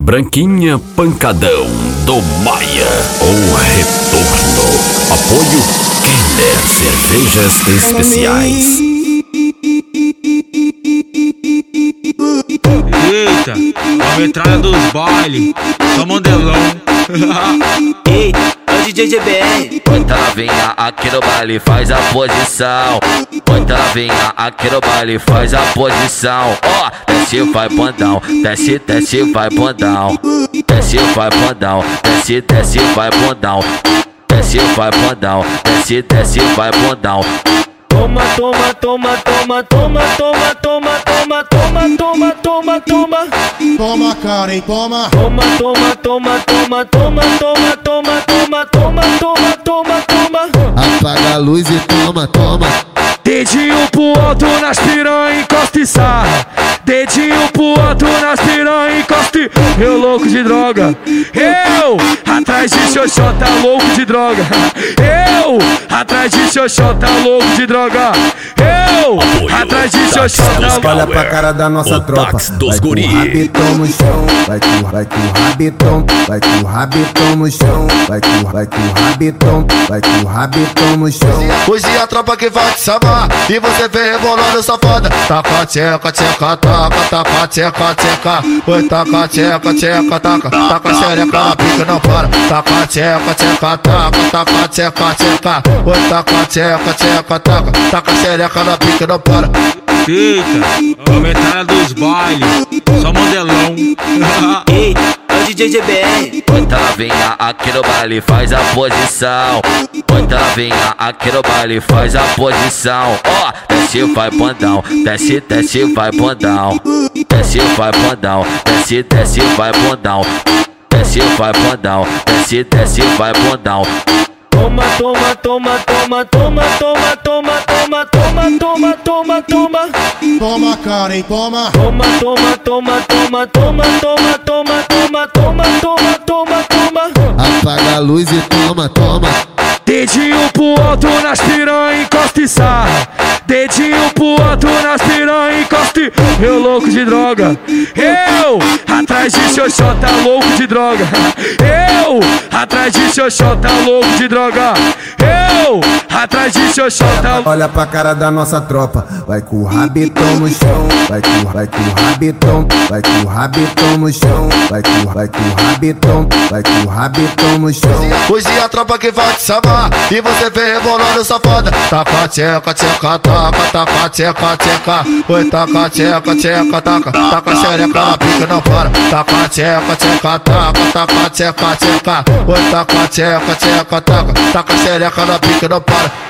Branquinha Pancadão do Maia, o retorno. Apoio Keller Cervejas Especiais. Eita, a metralha dos bailes, só modelão. Ei, é o DJ GBR. Bota novinha aqui no baile, faz a posição. Bota novinha aqui no baile, faz a posição. Ó, desce, vai bondão, desce, desce, vai bondão. Desce, vai bondão, desce, desce, vai bondão. Desce, vai bondão, desce, desce, vai bondão. Toma, toma, toma, toma, toma, toma, toma, toma, toma, toma, toma, toma. Toma, cara, hein, toma. Toma, toma, toma, toma, toma, toma, toma, toma, toma, toma, toma, toma. Apaga a luz e toma, toma. Dedinho pro alto nas piranha, encosta e sarra. Dedinho pro alto nas piranha, encosta e... Eu louco de droga. Eu, atrás de xoxota, louco de droga. Eu, atrás de xoxota, louco de droga. Eu, atrás de xoxota. Olha pra cara da nossa tropa. Dos guri. Vai com o rabetão no chão. Vai com o rabetão. Vai com o rabetão no chão. Vai com o rabetão. Vai com o rabetão no chão. Hoje a tropa que vai te chamar e você vem rebolando safada. Taca, tcheca, tcheca, taca, taca, tcheca, tcheca. Oi, taca, tcheca, tcheca, taca. Taca xereca na pica, não para. Taca, tcheca, tcheca, taca, taca, tcheca, tcheca. Oi, taca, tcheca, tcheca, taca. Taca xereca na pica, não para. Eita, a metralha dos bailes, só modelão. Ei, é o DJ GBR. Bota novinha aqui no baile, faz a posição. Bota novinha aqui no baile, faz a posição. Ó, desce, vai bondão, desce, desce, vai bondão. Desce, vai bondão, desce, desce, vai bondão. Desce, vai bondão, desce, desce, vai bondão. Toma, toma, toma, toma, toma, toma, toma, toma, toma, toma, toma, toma. Toma, cara, hein, toma. Toma, toma, toma, toma, toma, toma, toma, toma, toma, toma, toma, toma. Apaga a luz e toma, toma. Dedinho pro alto nas piranha, encosta e sarra. Dedinho pro alto nas piranha, encosta e... Eu louco de droga. Eu, atrás de xoxota, louco de droga. Eu, atrás de xoxota, louco de droga. Eu, atrás de xoxota. Olha pra cara da nossa tropa. Vai com o rabetão no chão. Vai com o rabetão. Vai com o rabetão no chão. Vai com o rabetão. Vai com o rabetão no chão. Hoje a tropa que vai te chamar e você vem rebolando safada. Taca, tcheca, tcheca, taca, taca, tcheca, tcheca. Oi, taca, tcheca, tcheca, taca. Taca xereca na pica, não para. Taca, tcheca, tcheca, taca, taca, tcheca, tcheca. Oi, taca, tcheca, tcheca, taca. Taca xereca na pica, não para.